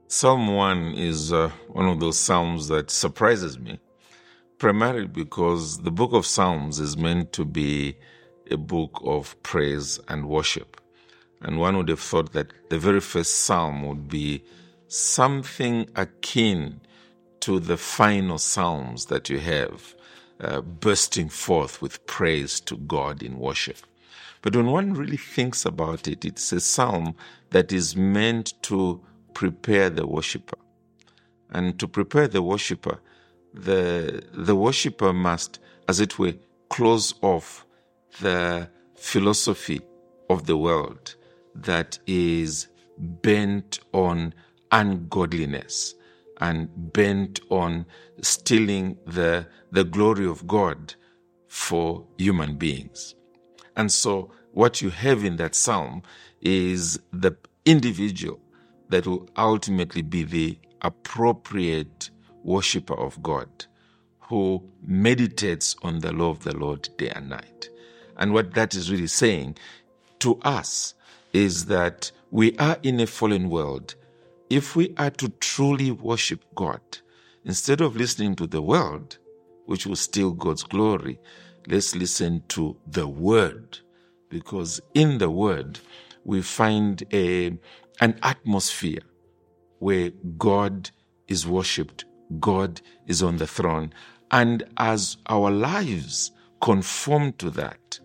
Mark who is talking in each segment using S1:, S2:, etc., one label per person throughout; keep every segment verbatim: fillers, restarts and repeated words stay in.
S1: Psalm one is uh, one of those psalms that surprises me, primarily because the book of Psalms is meant to be a book of praise and worship. And one would have thought that the very first psalm would be something akin to the final psalms that you have, uh, bursting forth with praise to God in worship. But when one really thinks about it, it's a psalm that is meant to prepare the worshipper. And to prepare the worshipper, the, the worshipper must, as it were, close off the philosophy of the world that is bent on ungodliness and bent on stealing the, the glory of God for human beings. And so what you have in that psalm is the individual that will ultimately be the appropriate worshipper of God, who meditates on the law of the Lord day and night. And what that is really saying to us is that we are in a fallen world. If we are to truly worship God, instead of listening to the world, which will steal God's glory, let's listen to the Word, because in the Word we find a an atmosphere where God is worshipped, God is on the throne, and as our lives conform to that,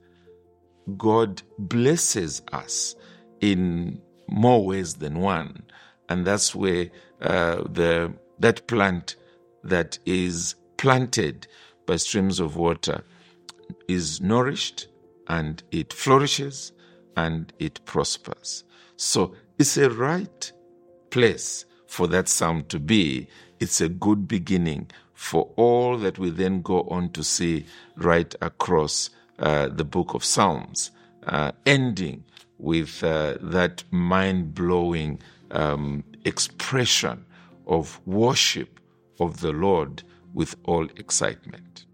S1: God blesses us in more ways than one, and that's where uh, the that plant that is planted by streams of water is nourished, and it flourishes, and it prospers. So it's a right place for that psalm to be. It's a good beginning for all that we then go on to see right across uh, the book of Psalms, uh, ending with uh, that mind-blowing um, expression of worship of the Lord with all excitement.